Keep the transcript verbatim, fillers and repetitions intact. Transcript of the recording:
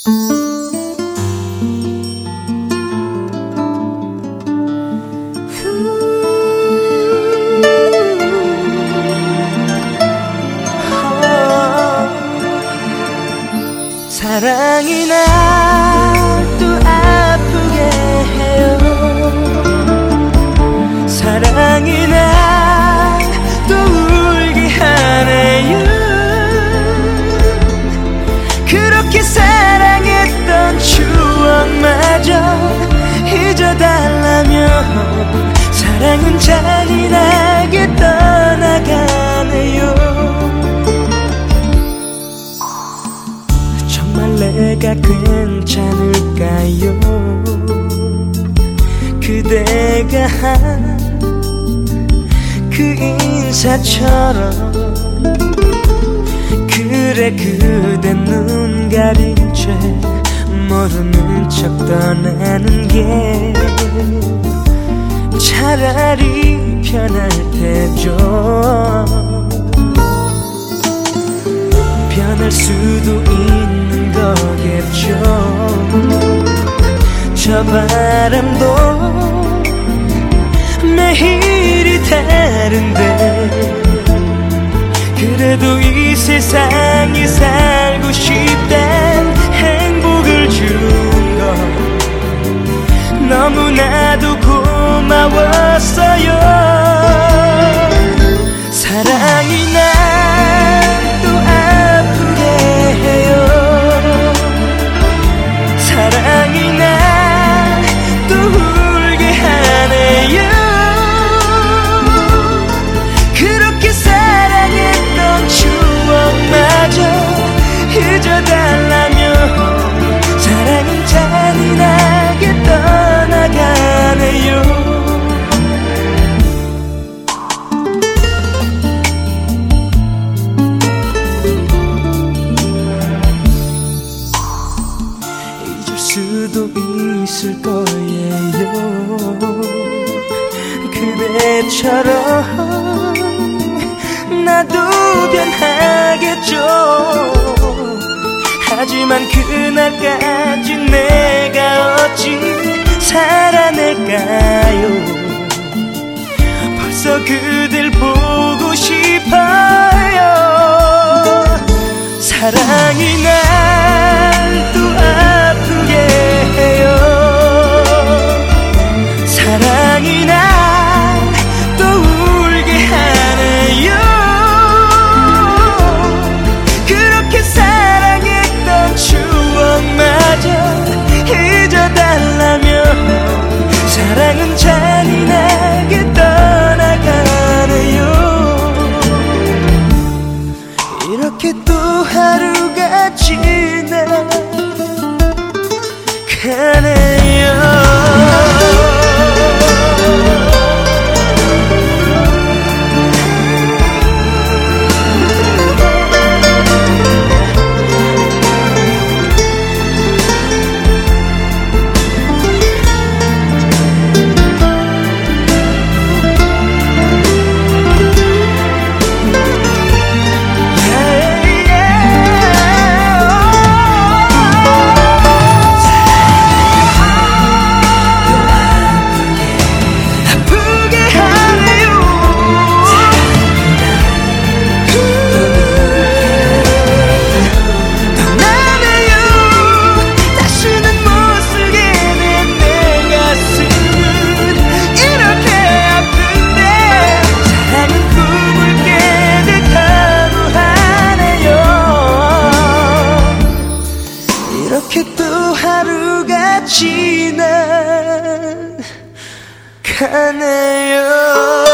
사랑이 나도 아프게 해요. 사랑이 나도 울게 하네요. 그렇게 사랑했던 추억마저 잊어달라면 사랑은 잔인하게 떠나가네요. 내가 괜찮을까요? 그대가 한 그 인사처럼. 그래 그대 눈 가린 채 모르는 척 떠나는 게 차라리 편할 테죠. 변할 수도 있는 거겠죠. 저 바람도 매일이 다른데 그래도 이 세상에 살고 싶단 행복을 준 건 너무나도 고마웠어요. 사랑이 나도 아프게 해요. 사랑이 나도 울게 하네요. 그렇게 사랑했던 추억마저 잊어달라면 사랑은 잔인하게 떠나가네요. 수도 있을 거예요. 그대처럼 나도 변하겠죠. 하지만 그날까지 내가 어찌 살아낼까요? 벌써 그댈 보고 싶어요. 사랑이 날 또 아프게 해요. 사랑이 날 또 울게 하네요. 그렇게 사랑했던 추억마저 잊어달라면 사랑은 잔인하게 떠나가네요. 이렇게 또 하루가 지나가네요. 이렇게 또 하루가 지나가네요.